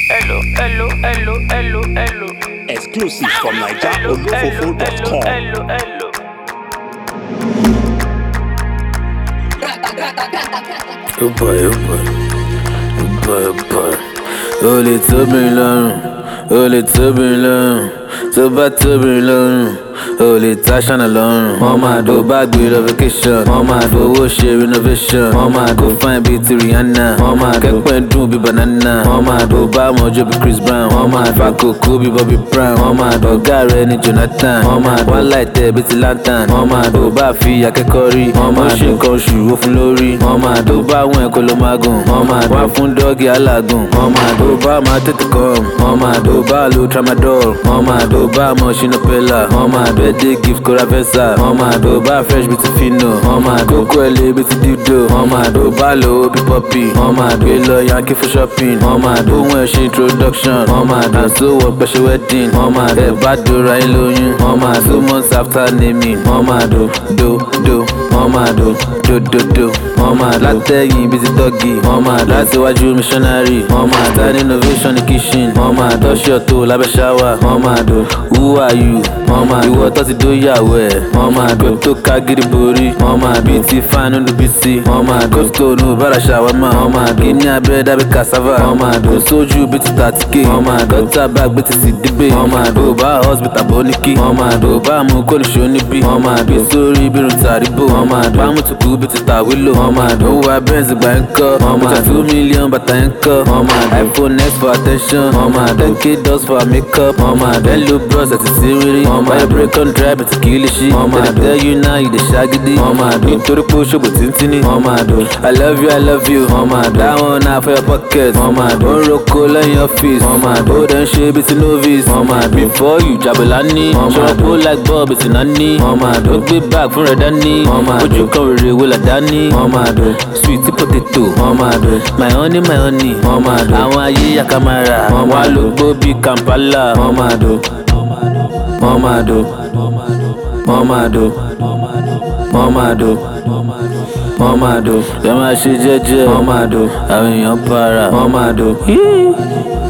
hello, hello, hello, hello, hello. Exclusive from NigerOlofofo.com. Hello. Oh boy. Oh, les turbulents. Oh, les turbulents. So bad turbulent. Oh, les tâches en alone. Mama, do bag with a vacation. Mama, do share renovation. Mama, go find BT Rihanna. Mama, kẹ́pẹ́ dùn bí banana. Mama, do bá mọ̀jọ́ bí Chris Brown. Mama, fàkó kú bí Bobby Brown. Mama, ọ̀gá rẹ̀ ní Jonathan. Mama, wọ́n láì tẹ̀ bí ti lantern. Mama, do bá fi akẹ́kọ̀ọ́ rí. Mama, ó ṣe nǹkan oṣù ó fún lórí. Mama, do bá wọn ẹ̀kọ́ ló máa gùn. Mama, wá fún dọ́ọ̀gì alágùn. Mama, do bá máa tètè kàn. Mama, do bá lo tramadol. Mama, do bá mọ̀ ṣínà pẹ́lá. Mama, birthday gift kóra fẹ́sà. Mama, do bá fresh bí ti fino. Mama, kókó ẹ̀ lé bí ti dildo. Mama, do bá lo bí puppy. Mama, gbé lọ yankee for shopping. Mama, do wọn ṣe introduction. Mama, and so wọ́n pẹ́ ṣe wedding. Mama, ẹ̀ bá dora ẹ̀ lóyún. Mama, 2 months after naming. Mama, do. Mama, do. Mama, látẹ̀yìn bí ti dọ́gì. Mama, láti wájú missionary. Mama, start innovation ní kitchen. Mama, touch your toe lábẹ́ shower. Mama, do. Who are you? Mama, ìwọ tó ti dóyàwó ẹ̀. Mama, do tó ká gidi borí. Mama, bí ti fan nínú BC. Mama, go stone bára ṣàwámà. Mama, kí ní abẹ́rẹ́ dábí cassava. Mama, do sójú bí ti 30k. Mama, gọ́tà bag bí ti sì dígbé. Mama, do bá hospital bó ní kí. Mama, do bá mú kó ní ṣó níbí. Mama, bí sórí bí irun tàríbò. Mama, do bá mú tùkú bí ti tàwílò. Mama, do wá Benz gbà ń kọ́. Mama, 2 million bàtà ń kọ́. Mama, iPhone X for attention. Mama, 10k dollars for makeup. Mama, then look bros àti sírírí. Mama, I break on drive àti kìlìṣí. Mama, I tell you now you dey ṣagídí. Mama, do nítorí pé ó ṣògbò tíntínní. Mama, do I love you. Mama, do that one na for your pocket. Mama, do ó ń roko lẹ́yìn ọ́fíìsì. Mama, do ó dẹ̀ ń ṣe bí ti novice. Mama, do before you jabelani. Ṣọ̀rọ̀ pé ó like ball bí ti nání. Mama, do ó gbé bag fún rẹ̀ dání. Mama, ojú kan rere wo là dání. Mama, do sweet potato. Mama, do my honey. Mama, do àwọn ayé yakamara. Wọ́n á lò gbó bí Kampala. Mama, do. Ẹ máa ṣe jẹ́jẹ́. Mama, do àwọn èèyàn para. Mama, do.